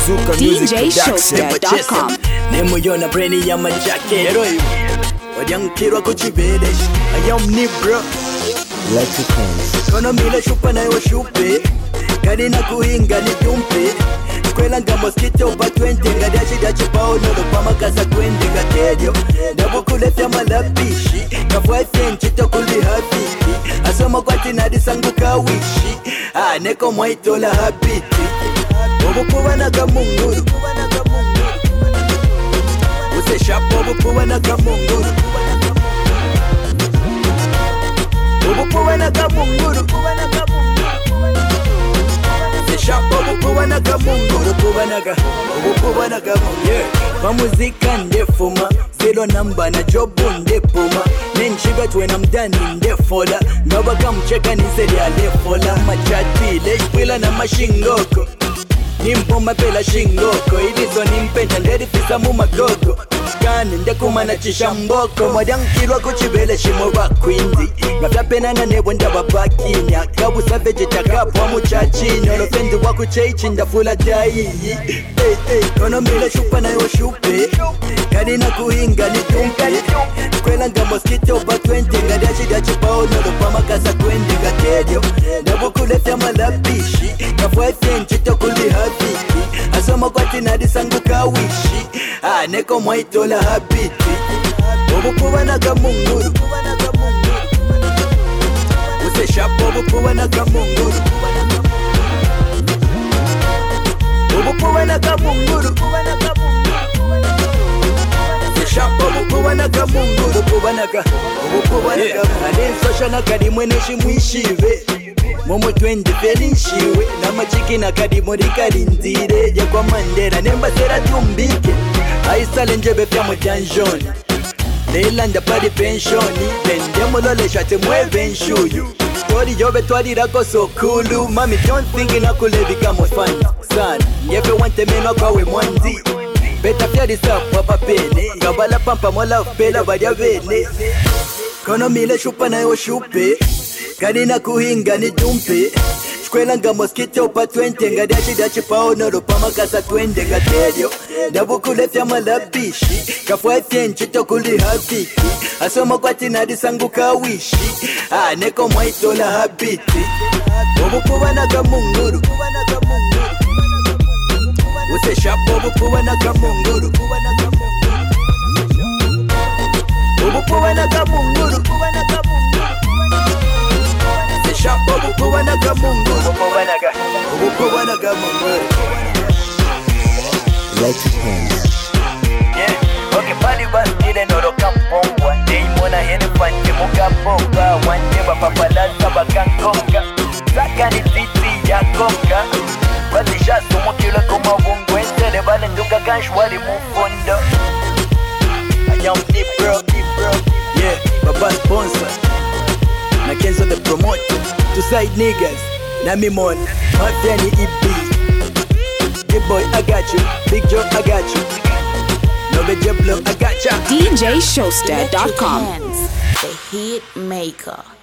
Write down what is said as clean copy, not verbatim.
DJShowster.com. Nemuyona brain ya majake Hero iwe Wajankirwa kuchibede I am Nibro Kono mile shupa na yo shupe Gani na kuhinga ni dumpe Kwela nga mosquito pa 20 Ngadashi dachi pao nolo pa makasa kwende Gatedio Dabu kulefya malapishi Kafwa chito kuli hafiki Asoma kwa tinadi sangu kawishi Neko mwaitola hapiti Obukuwa na kamunguru Use shapo obukuwa na kamunguru Obukuwa na kamunguru Use shapo obukuwa na kamunguru Obukuwa na kamunguru Kwa muzika ndefuma Zero number na jobu ndepuma Nenshiga tuwena mdani ndefola Ngabaga mcheka niseri alefola Machati leshpila na mashingoko Nimpoma pela shingoko Ilizo nimpenta nderi fisa mumagogo Kani ndekuma na chishamboko Mwadankirwa kuchibele shimo bakwindi Ngafapena na nebo ndababakinya Kabusa vegeta kapwa muchachini Olofendi waku cheichi ndafula dai Kono mile shupa na yo shupe Kani na kuhinga ni dumpe Kwela nga mosquito pa 20 Ngadashi dachi pao nolo pa makasa kwende Gatedio Dabu kulefya malapishi Kafwa chito kuli hafiki Asoma kwa tinadi sangu kawishi Neko mwaitola hapiti Obukuwa na kamunguru Use shapo obukuwa na kamunguru Obukuwa na kamunguru Use shapo obukuwa na kamunguru Obukuwa na kamunguru Adensosha na kadimwene shimwishive Momo twende felishiwe Na machiki na kadimori kalinzire Ya kwa mandera nemba sera tumbike Aisale njebe pya mujanjoni Leilanda pari pensioni Lende mulole shate mweve nshuyu Story jobe twari rako so kulu Mami don't think na kulevi kama fun Son, ngefe wante meno kawe mwanzi Beta fyari sapu wapa pene Ngabala pampa mola ufpela varia vene Kono mile shupa na yo shupe Kani na kuhinga ni dumpe Kwela nga mosquito pa 20 Ngadashi dachi pao nolo pa makasa twende Gatedio Dabu kulefya malapishi Kafwa chito kuli hafiki Asoma kwa tinadi sangu kawishi Neko mwaitola habiti Obukuwa na kamunguru Use shapo obukuwa na kamunguru Obukuwa na kamunguru Shapo obukuwa na kamunguru Obukuwa na kamunguru Yeah, okay, pali basile noro kampongwa Neimona hene fante mukaponga Wanyeba papalaza bakankonga Saka ni titi ya konga Bazisha sumo kila kuma wungwe Sele bale nduka kanshwali mufondo I am Nibro Yeah, baba sponsor Na Kenzo the promoter To side niggas Na me mon Mafia ni EP Big boy I got you Big Joe I got you No Jeblo I got ya DJShowster.com. The hit maker.